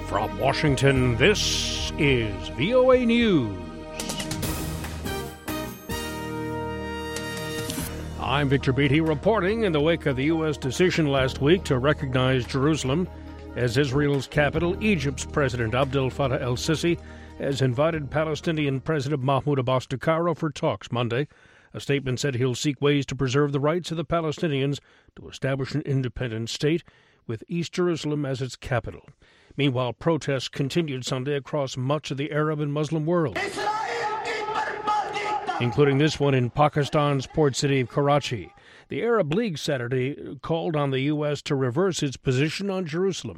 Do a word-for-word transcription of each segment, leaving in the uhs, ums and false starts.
From Washington, this is V O A News. I'm Victor Beatty reporting in the wake of the U S decision last week to recognize Jerusalem as Israel's capital. Egypt's President Abdel Fattah el-Sisi has invited Palestinian President Mahmoud Abbas to Cairo for talks Monday. A statement said he'll seek ways to preserve the rights of the Palestinians to establish an independent state with East Jerusalem as its capital. Meanwhile, protests continued Sunday across much of the Arab and Muslim world, including this one in Pakistan's port city of Karachi. The Arab League Saturday called on the U S to reverse its position on Jerusalem.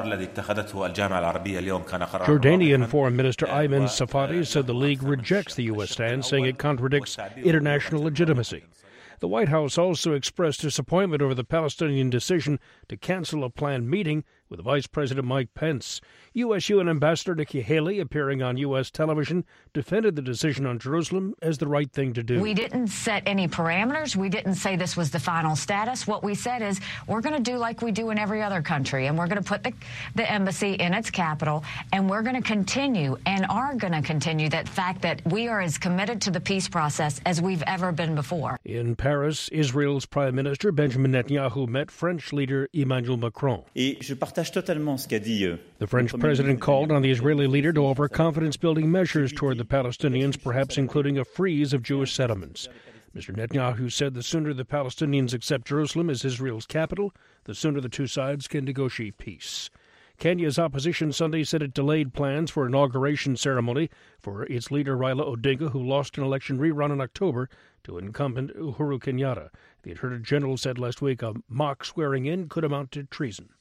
Jordanian Foreign Minister Ayman Safadi said the League rejects the U S stand, saying it contradicts international legitimacy. The White House also expressed disappointment over the Palestinian decision to cancel a planned meeting with Vice President Mike Pence. U S U N Ambassador Nikki Haley, appearing on U S television, defended the decision on Jerusalem as the right thing to do. We didn't set any parameters. We didn't say this was the final status. What we said is we're going to do like we do in every other country, and we're going to put the, the embassy in its capital, and we're going to continue and are going to continue that fact that we are as committed to the peace process as we've ever been before. In Paris, Israel's Prime Minister Benjamin Netanyahu met French leader Emmanuel Macron. The French president called on the Israeli leader to offer confidence-building measures toward the Palestinians, perhaps including a freeze of Jewish settlements. Mister Netanyahu said the sooner the Palestinians accept Jerusalem as Israel's capital, the sooner the two sides can negotiate peace. Kenya's opposition Sunday said it delayed plans for inauguration ceremony for its leader Raila Odinga, who lost an election rerun in October to incumbent Uhuru Kenyatta. The Attorney General said last week a mock swearing-in could amount to treason.